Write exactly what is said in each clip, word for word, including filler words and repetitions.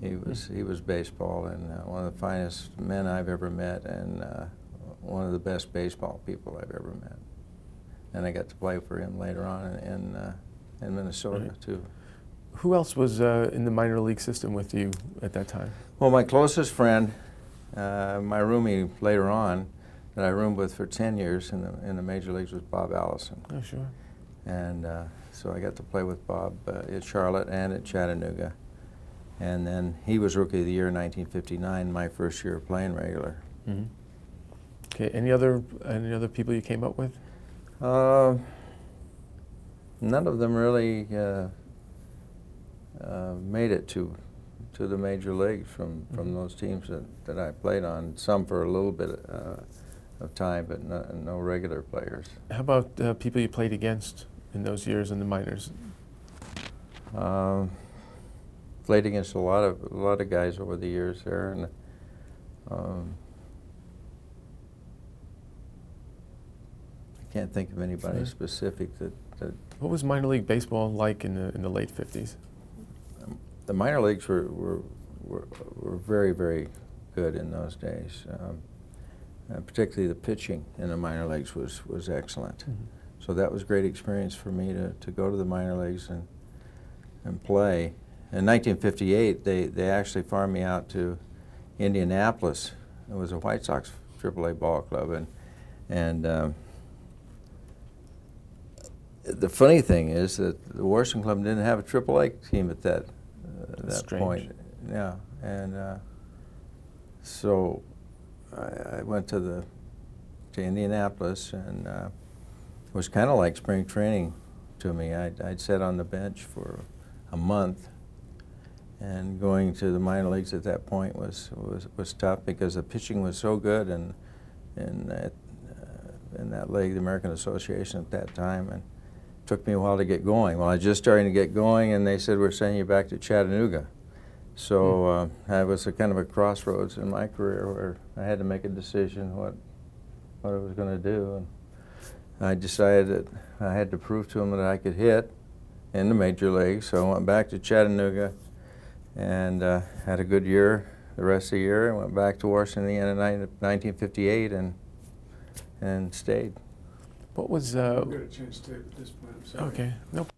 He was he was baseball, and uh, one of the finest men I've ever met, and uh, one of the best baseball people I've ever met. And I got to play for him later on in in, uh, in Minnesota Right. too. Who else was uh, in the minor league system with you at that time? Well, my closest friend, uh, my roomie later on, that I roomed with for ten years in the in the major leagues, was Bob Allison. Oh, sure. And uh, so I got to play with Bob uh, at Charlotte and at Chattanooga. And then he was Rookie of the Year in nineteen fifty-nine, my first year playing regular. Mm-hmm. Okay. Any other any other people you came up with? Uh, none of them really uh, uh, made it to to the major leagues from, from Mm-hmm. those teams that, that I played on. Some for a little bit uh, of time, but no, no regular players. How about uh, people you played against in those years in the minors? Um, played against a lot of a lot of guys over the years there, and um, I can't think of anybody Sure. specific that, that. What was minor league baseball like in the in the late fifties? The minor leagues were were, were were very very good in those days. Um, uh, particularly the pitching in the minor leagues was was excellent. Mm-hmm. So that was a great experience for me to, to go to the minor leagues and and play. In nineteen fifty-eight, they, they actually farmed me out to Indianapolis. It was a White Sox triple A ball club, and and um, the funny thing is that the Washington Club didn't have a triple A team at that uh, that strange. point. Yeah, and uh, so I, I went to the to Indianapolis, and uh, it was kind of like spring training to me. I'd, I'd sat on the bench for a month, and going to the minor leagues at that point was was, was tough because the pitching was so good, and in that uh, in that league, the American Association at that time, and it took me a while to get going. Well, I was just starting to get going, and they said, we're sending you back to Chattanooga. So uh, I was a kind of a crossroads in my career where I had to make a decision what what I was going to do, and I decided that I had to prove to them that I could hit in the major leagues. So I went back to Chattanooga and uh, had a good year the rest of the year. I went back to Washington at the end of nineteen fifty-eight and and stayed. What was? Uh, We've got to change tape at this point. I'm sorry. okay. Nope.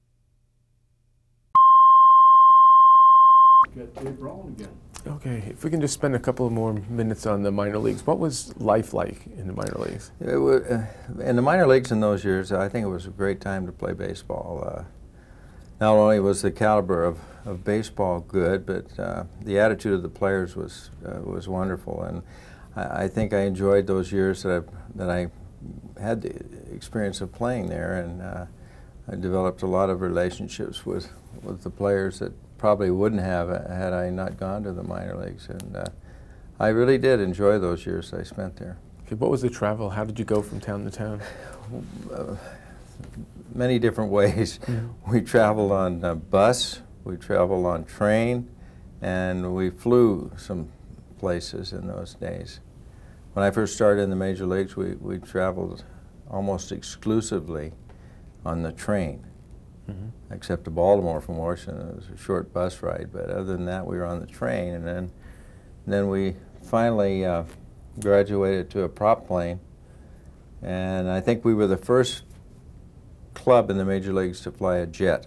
Got tape rolling again. Okay. If we can just spend a couple more minutes on the minor leagues. What was life like in the minor leagues? It wa- uh, in the minor leagues in those years, I think it was a great time to play baseball. Uh, not only was the caliber of, of baseball good, but uh, the attitude of the players was uh, was wonderful, and I, I think I enjoyed those years that I that I had the experience of playing there, and uh, I developed a lot of relationships with with the players that probably wouldn't have uh, had I not gone to the minor leagues, and uh, I really did enjoy those years I spent there. Okay. What was the travel? How did you go from town to town? Uh, many different ways. Mm-hmm. We traveled on a bus, we traveled on train, and we flew some places in those days. When I first started in the major leagues, we, we traveled almost exclusively on the train. Mm-hmm. Except to Baltimore from Washington. It was a short bus ride, but other than that, we were on the train. And then, and then we finally uh, graduated to a prop plane, and I think we were the first club in the major leagues to fly a jet.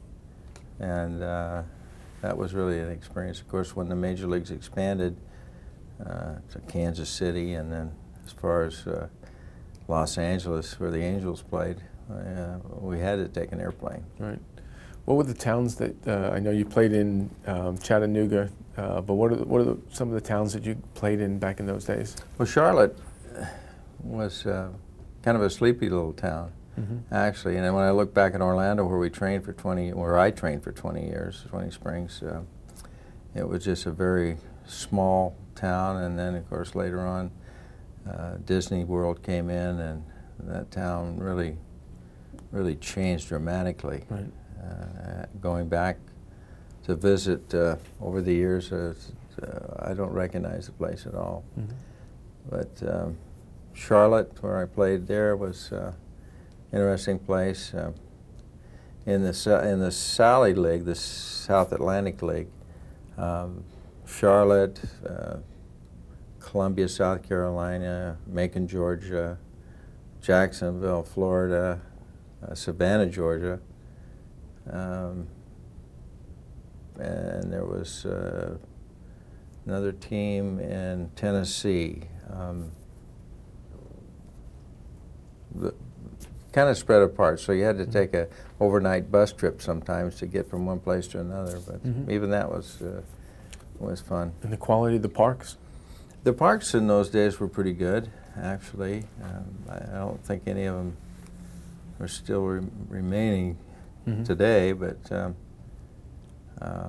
And uh, that was really an experience. Of course, when the major leagues expanded uh, to Kansas City, and then as far as uh, Los Angeles, where the Angels played, Uh, we had to take an airplane. Right. What were the towns that uh, I know you played in? Um, Chattanooga, uh, but what are the, what are the, some of the towns that you played in back in those days? Well, Charlotte was uh, kind of a sleepy little town, Mm-hmm. actually. And then when I look back at Orlando, where we trained for twenty, where I trained for twenty years, twenty springs, uh, it was just a very small town. And then, of course, later on, uh, Disney World came in, and that town really. really changed dramatically. Right. Uh, going back to visit uh, over the years, uh, uh, I don't recognize the place at all. Mm-hmm. But um, Charlotte, where I played there, was an uh, interesting place. Uh, in the in the Sally League, the South Atlantic League, um, Charlotte, uh, Columbia, South Carolina, Macon, Georgia, Jacksonville, Florida, uh, Savannah, Georgia, um, and there was uh, another team in Tennessee. Um, the, kind of spread apart, so you had to take a overnight bus trip sometimes to get from one place to another. But Mhm. even that was uh, was fun. And the quality of the parks? The parks in those days were pretty good, actually. Um, I, I don't think any of them are still re remaining Mhm. today, but um, uh,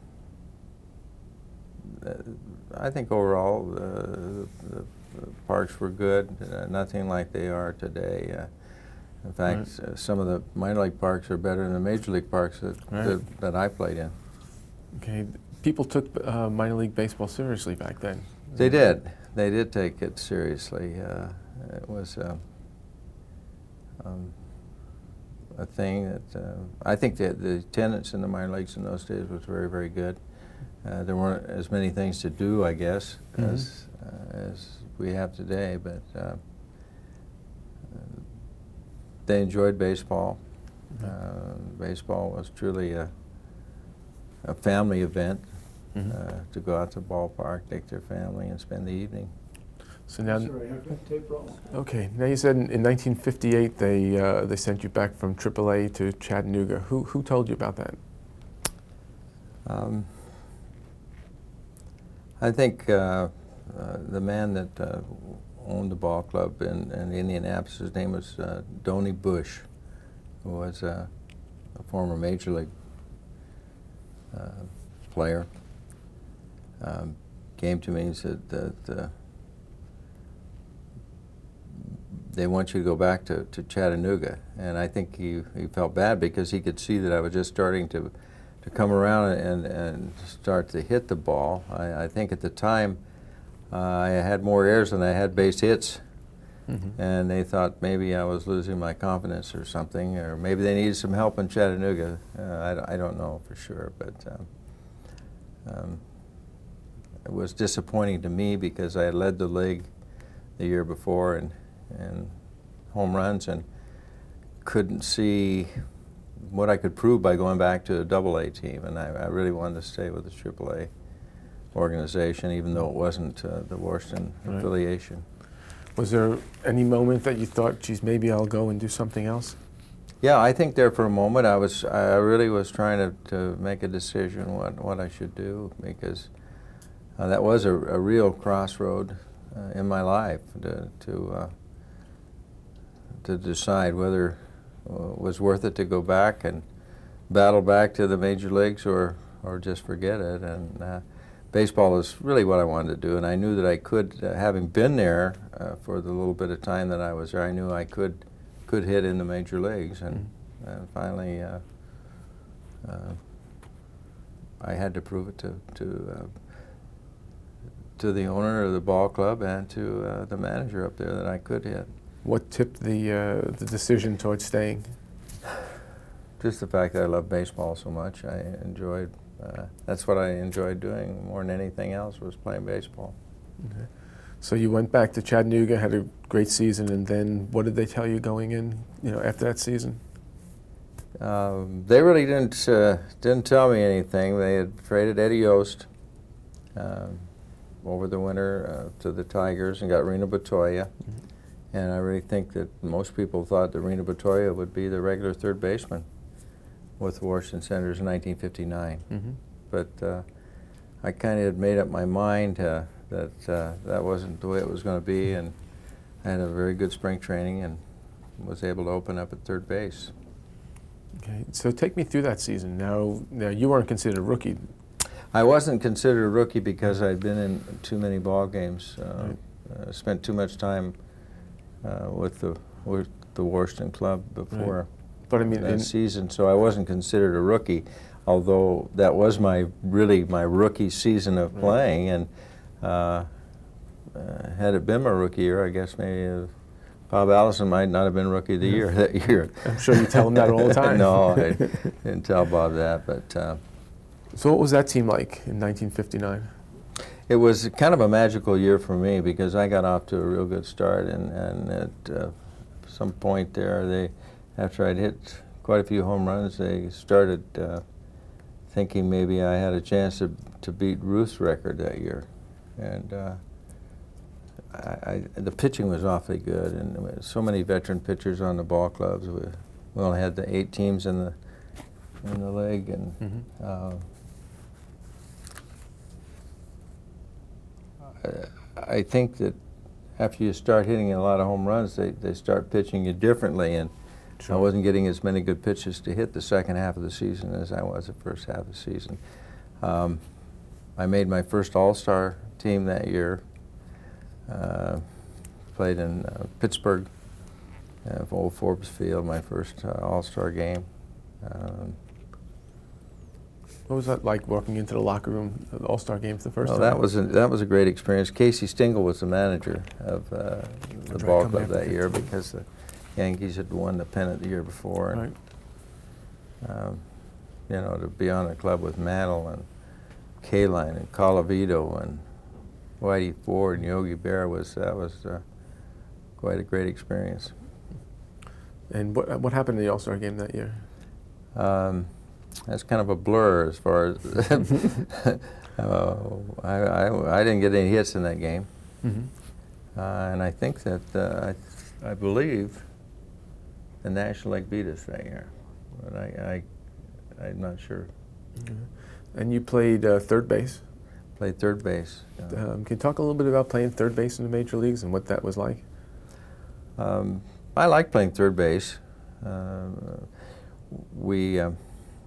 th- I think overall uh, the, the parks were good. Uh, nothing like they are today. Uh, in fact, Right. uh, some of the minor league parks are better than the major league parks that, Right. that, that I played in. Okay. People took uh, minor league baseball seriously back then. They did. They did take it seriously. Uh, it was uh, um, a thing that uh, I think that the attendance in the minor leagues in those days was very, very good. Uh, there weren't as many things to do, I guess, Mhm. as uh, as we have today. But uh, they enjoyed baseball. Mhm. Uh, baseball was truly a a family event. Mhm. Uh, to go out to the ballpark, take their family, and spend the evening. So now, Sir, I have that tape rolling. okay. Now you said in, in nineteen fifty-eight they uh, they sent you back from triple A to Chattanooga. Who who told you about that? Um, I think uh, uh, the man that uh, owned the ball club in, in Indianapolis, his name was uh, Donnie Bush, who was uh, a former major league uh, player. Um, came to me and said that uh, they want you to go back to, to Chattanooga. And I think he, he felt bad because he could see that I was just starting to, to come around and, and start to hit the ball. I, I think at the time uh, I had more errors than I had base hits. Mm-hmm. And they thought maybe I was losing my confidence or something, or maybe they needed some help in Chattanooga. Uh, I, I don't know for sure, but um, um, it was disappointing to me because I had led the league the year before in, in home runs and couldn't see what I could prove by going back to a double A team. And I, I really wanted to stay with the triple A organization, even though it wasn't uh, the Washington Right. affiliation. Was there any moment that you thought, geez, maybe I'll go and do something else? Yeah, I think there for a moment I was, I really was trying to, to make a decision what, what I should do, because uh, that was a, a real crossroad uh, in my life to, to, uh, to decide whether uh, it was worth it to go back and battle back to the major leagues or, or just forget it. And uh, baseball is really what I wanted to do, and I knew that I could, uh, having been there uh, for the little bit of time that I was there, I knew I could could hit in the major leagues, and, and finally uh, uh, I had to prove it to to, uh, to the owner of the ball club and to uh, the manager up there that I could hit. What tipped the uh, the decision towards staying? Just the fact that I love baseball so much. I enjoyed, uh, that's what I enjoyed doing more than anything else, was playing baseball. Okay. So you went back to Chattanooga, had a great season, and then what did they tell you going in, you know, after that season? Um, they really didn't uh, didn't tell me anything. They had traded Eddie Yost um, over the winter uh, to the Tigers and got Reno Batoya. Mm-hmm. And I really think that most people thought that Reno Batoya would be the regular third baseman with the Washington Senators in nineteen fifty-nine. Mm-hmm. But uh, I kind of had made up my mind uh, that uh, that wasn't the way it was going to be, and I had a very good spring training and was able to open up at third base. Okay. So take me through that season. Now, now you weren't considered a rookie. I wasn't considered a rookie because I'd been in too many ball games, uh, Right. uh, spent too much time uh, with the with the Washington club before Right. But I mean, that in, season, so I wasn't considered a rookie, although that was my really my rookie season of Right. playing. And uh, uh, had it been my rookie year, I guess maybe uh, Bob Allison might not have been rookie of the year that year. I'm sure you tell him that all the time. No, I didn't tell Bob that, but uh, So what was that team like in nineteen fifty-nine? It was kind of a magical year for me because I got off to a real good start, and, and at uh, some point there, they, after I'd hit quite a few home runs, they started uh, thinking maybe I had a chance to, to beat Ruth's record that year. And uh, I, I, the pitching was awfully good, and there were so many veteran pitchers on the ball clubs. We, we only had the eight teams in the in the league, and Mm-hmm. uh, I think that after you start hitting a lot of home runs, they, they start pitching you differently, and Sure. I wasn't getting as many good pitches to hit the second half of the season as I was the first half of the season. Um, I made my first All-Star team that year. Uh, played in uh, Pittsburgh, uh, Old Forbes Field, my first uh, All-Star game. Um, What was that like walking into the locker room, the All-Star game for the first well, time? that was a, that was a great experience. Casey Stengel was the manager of uh, the Right, ball come club back that with year it. because the Yankees had won the pennant the year before. And, Right. um, you know, to be on the club with Mantle and Kaline and Colavito and Whitey Ford and Yogi Berra was that was uh, quite a great experience. And what what happened in the All-Star game that year? Um, that's kind of a blur as far as uh, I, I I didn't get any hits in that game. Mm-hmm. Uh, and I think that uh, I, I believe the National League beat us that year, but I, I I'm not sure. And you played uh, third base. Played third base. Uh, Um, can you talk a little bit about playing third base in the major leagues and what that was like? um, I like playing third base. Uh, we um,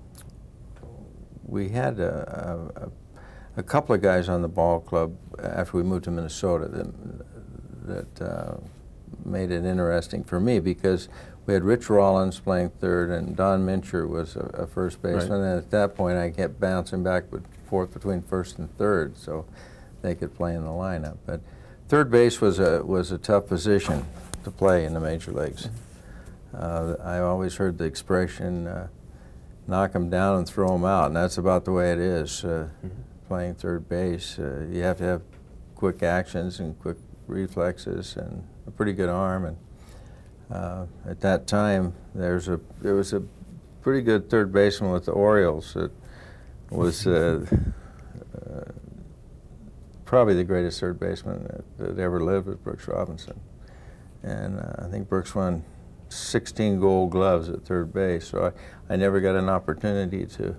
we had a, a, a couple of guys on the ball club after we moved to Minnesota that that uh, made it interesting for me because we had Rich Rollins playing third and Don Mincher was a, a first baseman. Right. And at that point, I kept bouncing back and forth between first and third, so they could play in the lineup. But third base was a was a tough position to play in the major leagues. Uh, I always heard the expression, uh, knock them down and throw them out, and that's about the way it is. Uh, Mhm. Playing third base, uh, you have to have quick actions and quick reflexes and a pretty good arm. And uh, at that time, there's a there was a pretty good third baseman with the Orioles that was uh, uh, probably the greatest third baseman that, that ever lived, was Brooks Robinson. And uh, I think Brooks won sixteen gold gloves at third base, so I, I never got an opportunity to,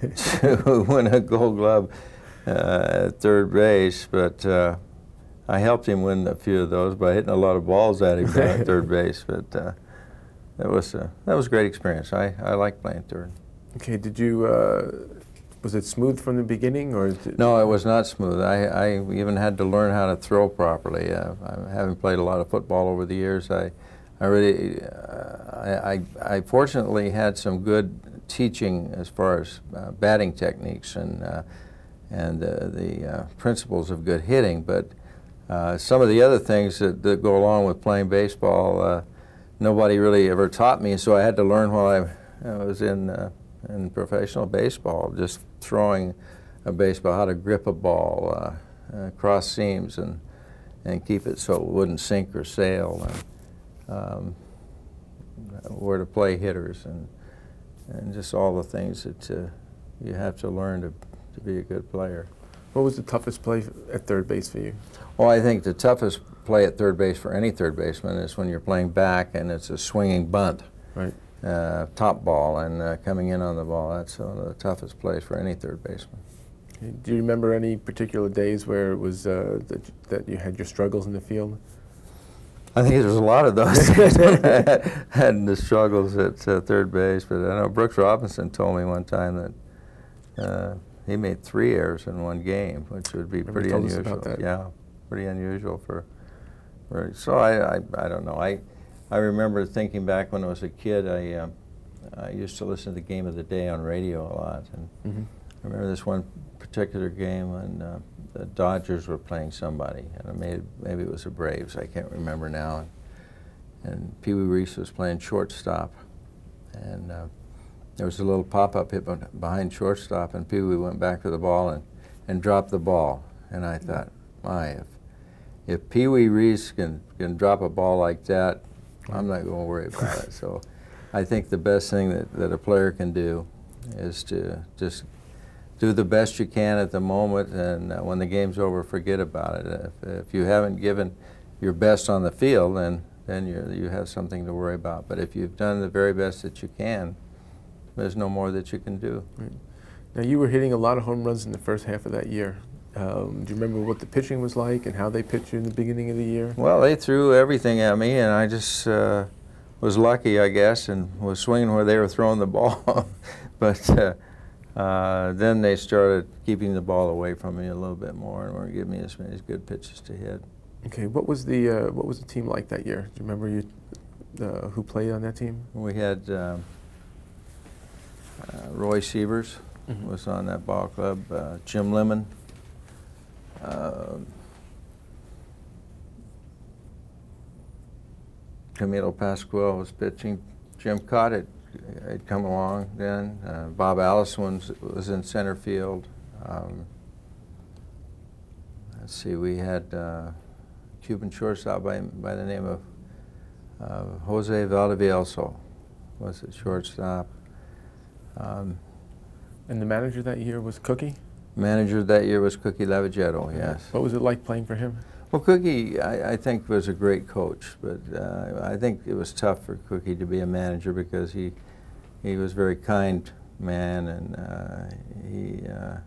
to win a gold glove uh, at third base, but uh, I helped him win a few of those by hitting a lot of balls at him at third base. But uh, that was uh, that was a great experience. I, I like playing third. Okay, did you, uh, was it smooth from the beginning, or? Is it No, it was not smooth. I, I even had to learn how to throw properly. Uh, I, having played a lot of football over the years, I, I really, uh, I, I, I fortunately had some good teaching as far as uh, batting techniques and uh, and uh, the uh, principles of good hitting. But uh, some of the other things that, that go along with playing baseball, uh, nobody really ever taught me. So I had to learn while I, I was in uh, in professional baseball, just throwing a baseball, how to grip a ball, uh, uh, cross seams, and and keep it so it wouldn't sink or sail, and um, where to play hitters, and and just all the things that uh, you have to learn to to be a good player. What was the toughest play at third base for you? Well, I think the toughest play at third base for any third baseman is when you're playing back and it's a swinging bunt. Right. Uh, top ball and uh, coming in on the ball. That's one of the toughest plays for any third baseman. Okay. Do you remember any particular days where it was uh, that, that you had your struggles in the field? I think there's a lot of those days when I had, had the struggles at uh, third base, but I know Brooks Robinson told me one time that uh, he made three errors in one game, which would be Remember pretty you told us unusual. about that. Yeah, pretty unusual for. for so I, I I don't know. I I remember thinking back when I was a kid. I uh, I used to listen to the Game of the Day on radio a lot, and Mm-hmm. I remember this one particular game when uh, the Dodgers were playing somebody, and I made, maybe it was the Braves, I can't remember now. And Pee Wee Reese was playing shortstop, and uh, there was a little pop-up hit beh- behind shortstop, and Pee Wee went back for the ball and, and dropped the ball. And I thought, my, if, if Pee Wee Reese can, can drop a ball like that, I'm not going to worry about it. So I think the best thing that, that a player can do is to just do the best you can at the moment, and uh, when the game's over, forget about it. If, if you haven't given your best on the field, then, then you you have something to worry about. But if you've done the very best that you can, there's no more that you can do. Right. Now, you were hitting a lot of home runs in the first half of that year. Um, do you remember what the pitching was like and how they pitched you in the beginning of the year? Well, they threw everything at me, and I just uh, was lucky, I guess, and was swinging where they were throwing the ball. But uh, uh, then they started keeping the ball away from me a little bit more and weren't giving me as many good pitches to hit. Okay, what was the uh, what was the team like that year? Do you remember you uh, who played on that team? We had um, uh, Roy Sievers Mm-hmm. was on that ball club, uh, Jim Lemon, uh, Camilo Pascual was pitching. Jim Cott had, had come along then. Uh, Bob Allison was, was in center field. Um, let's see, we had uh, Cuban shortstop by, by the name of uh, Jose Valdivieso was the shortstop. Um, And the manager that year was Cookie? Manager that year was Cookie Lavagetto, yes. What was it like playing for him? Well, Cookie, I, I think, was a great coach, but uh, I think it was tough for Cookie to be a manager because he he was a very kind man, and uh, he, uh,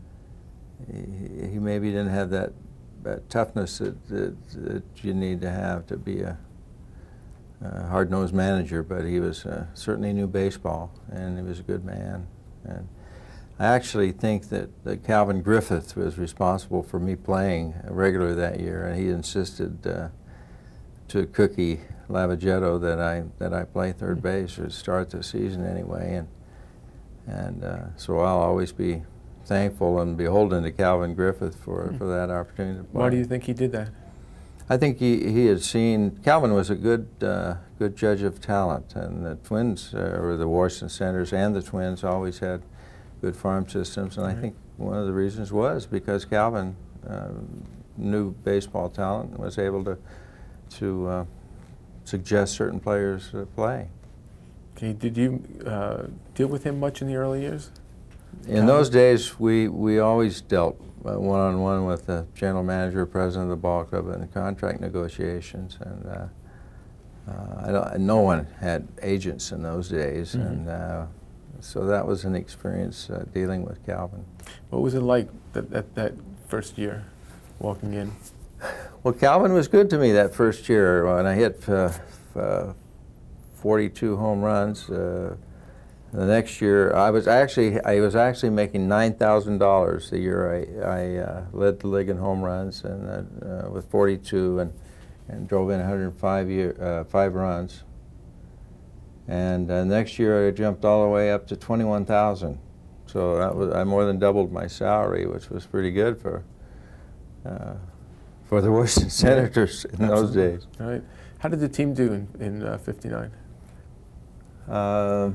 he he maybe didn't have that that toughness that, that that you need to have to be a, a hard-nosed manager. But he was uh, certainly knew baseball, and he was a good man. And I actually think that, that Calvin Griffith was responsible for me playing regularly that year, and he insisted uh, to Cookie Lavagetto that I that I play third base or start the season anyway, and and uh, so I'll always be thankful and beholden to Calvin Griffith for for that opportunity to play. Why do you think he did that? I think he, he had seen, Calvin was a good uh, good judge of talent, and the Twins, uh, or the Washington Senators and the Twins always had good farm systems, and Right. I think one of the reasons was because Calvin uh, knew baseball talent and was able to, to uh, suggest certain players to play. Okay, did you uh, deal with him much in the early years? In Calvin? those days, we, we always dealt uh, one-on-one with the general manager, president of the ball club, in contract negotiations, and uh, uh, I don't, no one had agents in those days, Mhm. and uh, so that was an experience uh, dealing with Calvin. What was it like that, that, that first year, walking in? Well, Calvin was good to me that first year when I hit uh, uh, forty-two home runs. Uh, the next year, I was actually I was actually making nine thousand dollars the year I, I uh, led the league in home runs, and uh, uh, with forty-two, and and drove in one hundred five year uh, five runs. And uh, next year, I jumped all the way up to twenty-one thousand. So that was I more than doubled my salary, which was pretty good for. Uh, for the Washington Senators in those Absolutely. days. All right. How did the team do in, in uh, fifty-nine? Uh,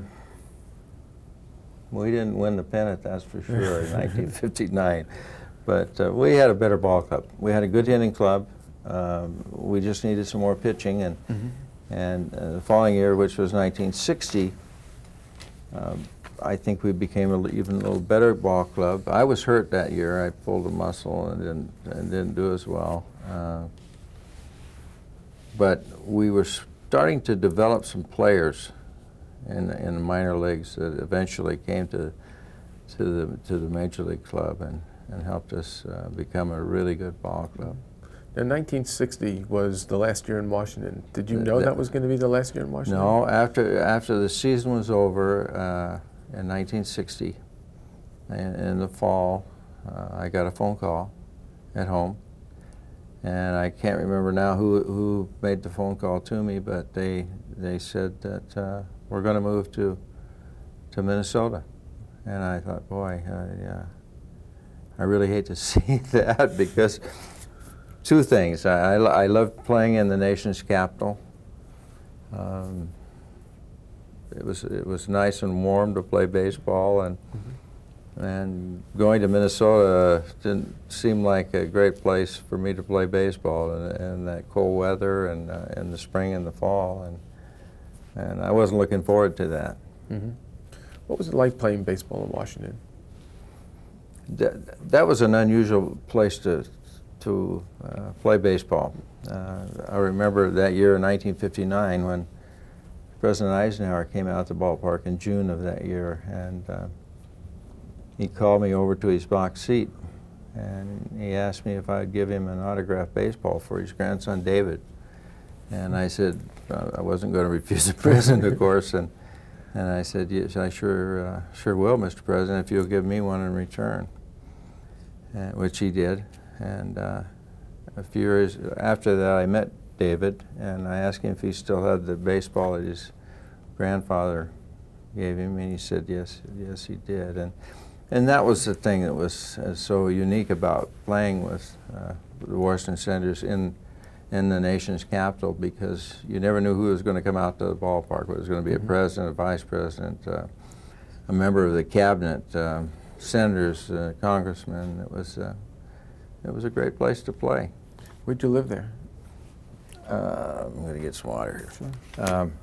we didn't win the pennant, that's for sure, in nineteen fifty-nine. But uh, we had a better ball club. We had a good hitting club. Um, we just needed some more pitching. And, Mm-hmm. and uh, the following year, which was nineteen sixty, um, I think we became an even a little better ball club. I was hurt that year. I pulled a muscle and didn't, and didn't do as well. Uh, but we were starting to develop some players in, in the minor leagues that eventually came to, to, the, to the Major League Club and, and helped us uh, become a really good ball club. Now, nineteen sixty was the last year in Washington. Did you Th- know that- that was going to be the last year in Washington? No, after, after the season was over uh, in nineteen sixty, in, in the fall, uh, I got a phone call at home. And I can't remember now who, who made the phone call to me, but they, they said that uh, we're going to move to, to Minnesota. And I thought, boy, I, uh, I really hate to see that because two things. I, I, I loved playing in the nation's capital. Um, it was it was nice and warm to play baseball, and Mm-hmm. and going to Minnesota didn't seem like a great place for me to play baseball, and, and that cold weather, and uh, in the spring and the fall, and and I wasn't looking forward to that. Mm-hmm. What was it like playing baseball in Washington? That, that was an unusual place to to uh, play baseball. Uh, I remember that year in nineteen fifty-nine when President Eisenhower came out to the ballpark in June of that year, and uh, he called me over to his box seat, and he asked me if I'd give him an autographed baseball for his grandson David. And I said uh, I wasn't going to refuse the president, of course, and and I said, yes, I sure uh, sure will, Mister President, if you'll give me one in return, uh, which he did. And uh, a few years after that, I met David, and I asked him if he still had the baseball that his grandfather gave him, and he said yes, yes, he did. And and that was the thing that was uh, so unique about playing with uh, the Washington Senators in in the nation's capital, because you never knew who was going to come out to the ballpark. Whether it was going to be Mm-hmm. a president, a vice president, uh, a member of the cabinet, uh, senators, uh, congressmen. It was uh, it was a great place to play. Where'd you live there? Uh, I'm going to get some water here. Sure. Um,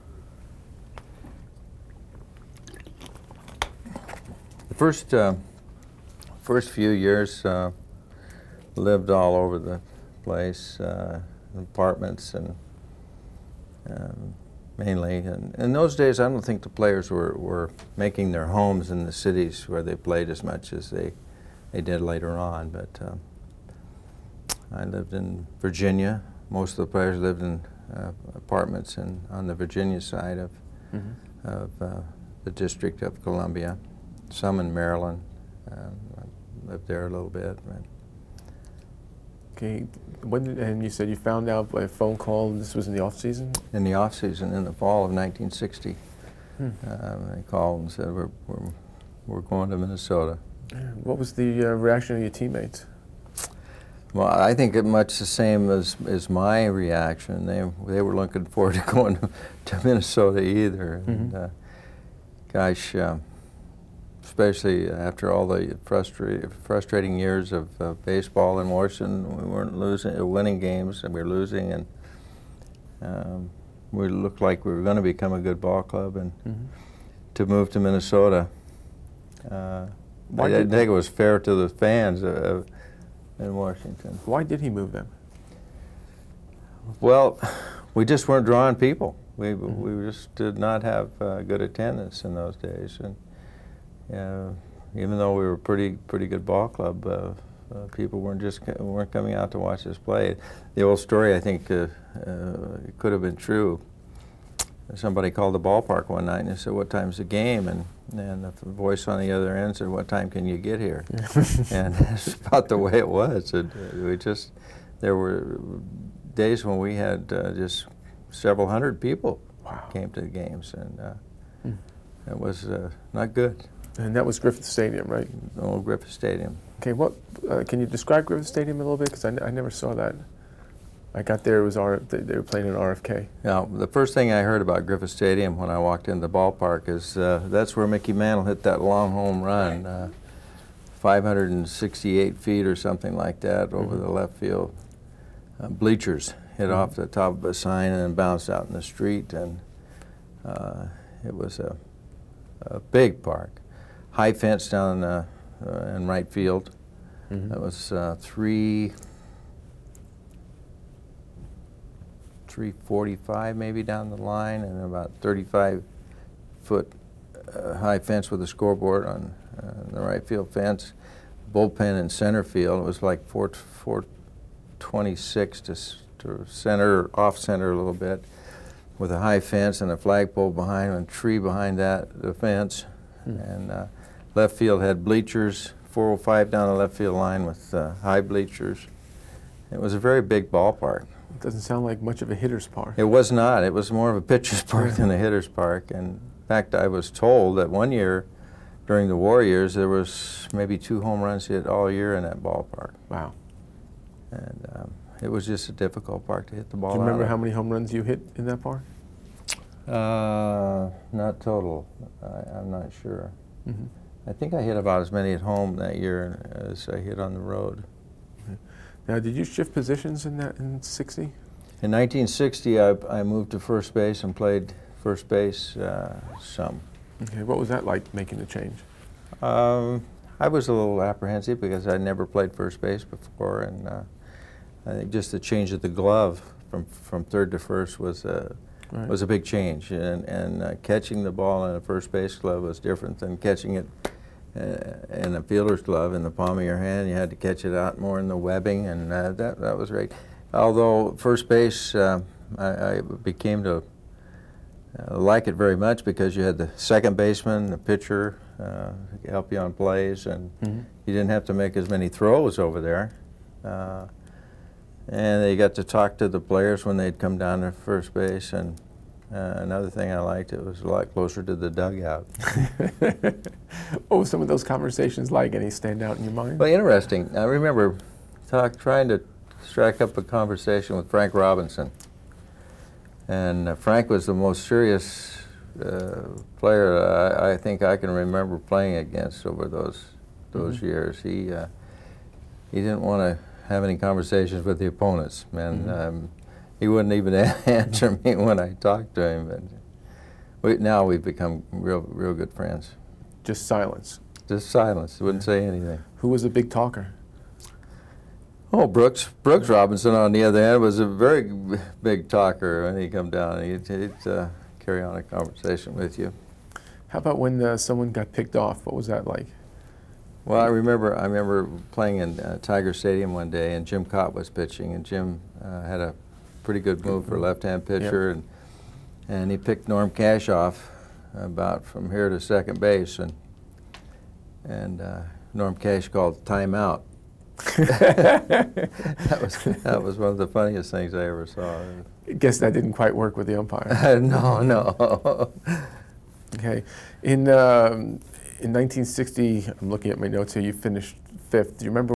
the first uh, first few years uh, lived all over the place, uh, apartments and um, mainly. And in those days, I don't think the players were, were making their homes in the cities where they played as much as they they did later on. But uh, I lived in Virginia. Most of the players lived in uh, apartments in, on the Virginia side of, Mm-hmm. of uh, the District of Columbia. Some in Maryland. Um, I lived there a little bit. But Okay. When did, and you said you found out by a phone call, and this was in the off season? in the off season, in the fall of nineteen sixty, Hmm. um, they called and said, we're, we're, we're going to Minnesota. What was the uh, reaction of your teammates? Well, I think it much the same as, as my reaction. They, they were looking forward to going to, to Minnesota either. And, Mhm. uh, gosh, um, especially after all the frustra- frustrating years of uh, baseball in Washington, we weren't losing, uh, winning games, and we were losing, and um, we looked like we were going to become a good ball club, and Mm-hmm. to move to Minnesota. Uh, Why I didn't did- think it was fair to the fans uh, in Washington. Why did he move them? Well, we just weren't drawing people. We Mhm. we just did not have uh, good attendance in those days, and uh, even though we were a pretty pretty good ball club, uh, uh, people weren't just co- weren't coming out to watch us play. The old story, I think, uh, uh, it could have been true. Somebody called the ballpark one night and they said, "What time's the game?" And and the voice on the other end said, "What time can you get here?" And that's about the way it was. It, uh, we just there were days when we had uh, just several hundred people Wow. came to the games, and uh, Hmm. it was uh, not good. And that was Griffith Stadium, right? The old Griffith Stadium. Okay, what uh, can you describe Griffith Stadium a little bit? Because I, n- I never saw that. I got there, it was R- they, they were playing in R F K. Now, the first thing I heard about Griffith Stadium when I walked in the ballpark is uh, that's where Mickey Mantle hit that long home run, uh, five hundred sixty-eight feet or something like that over Mhm. the left field. Uh, bleachers hit Mhm. off the top of a sign and then bounced out in the street, and uh, it was a, a big park. High fence down uh, uh, in right field. Mhm. That was uh, three. three forty-five maybe down the line, and about thirty-five foot uh, high fence with a scoreboard on uh, the right field fence, bullpen in center field. It was like four four twenty-six to, s- to center, off center a little bit, with a high fence and a flagpole behind, and a tree behind that, the fence. Hmm. And uh, left field had bleachers, four oh five down the left field line with uh, high bleachers. It was a very big ballpark. It doesn't sound like much of a hitter's park. It was not. It was more of a pitcher's park than a hitter's park. And in fact, I was told that one year during the war years, there was maybe two home runs hit all year in that ballpark. Wow. And um, it was just a difficult park to hit the ball Do you remember out how of. many home runs you hit in that park? Uh, not total. I, I'm not sure. Mm-hmm. I think I hit about as many at home that year as I hit on the road. Now, did you shift positions in that in sixty? In nineteen sixty, I, I moved to first base and played first base uh, some. Okay, what was that like, making the change? Um, I was a little apprehensive because I'd never played first base before, and uh, I think just the change of the glove from from third to first was a Right. was a big change, and and uh, catching the ball in a first base glove was different than catching it uh, in a fielder's glove in the palm of your hand. You had to catch it out more in the webbing, and uh, that that was great. Although first base, uh, I, I became to uh, like it very much because you had the second baseman, the pitcher, uh, help you on plays, and Mm-hmm. you didn't have to make as many throws over there. Uh, and they got to talk to the players when they'd come down to first base, and uh, another thing I liked, it was a lot closer to the dugout. What were some of those conversations like? Any stand out in your mind? Well, interesting. I remember talk, trying to strike up a conversation with Frank Robinson. And uh, Frank was the most serious uh, player I, I think I can remember playing against over those those Mm-hmm. years. He uh, he didn't want to have any conversations with the opponents, and Mhm. um, he wouldn't even answer me when I talked to him. But we, now we've become real real good friends. Just silence. Just silence. Wouldn't say anything. Who was the big talker? Oh, Brooks Brooks Robinson, on the other hand, was a very b- big talker. When he come down, he'd, he'd uh, carry on a conversation with you. How about when uh, someone got picked off? What was that like? Well, I remember I remember playing in uh, Tiger Stadium one day, and Jim Cott was pitching, and Jim uh, had a pretty good move for a left-hand pitcher, and and he picked Norm Cash off about from here to second base, and and uh, Norm Cash called timeout. that was that was one of the funniest things I ever saw. I guess that didn't quite work with the umpire. no, no. Okay. In um, in nineteen sixty, I'm looking at my notes here. You finished fifth. Do you remember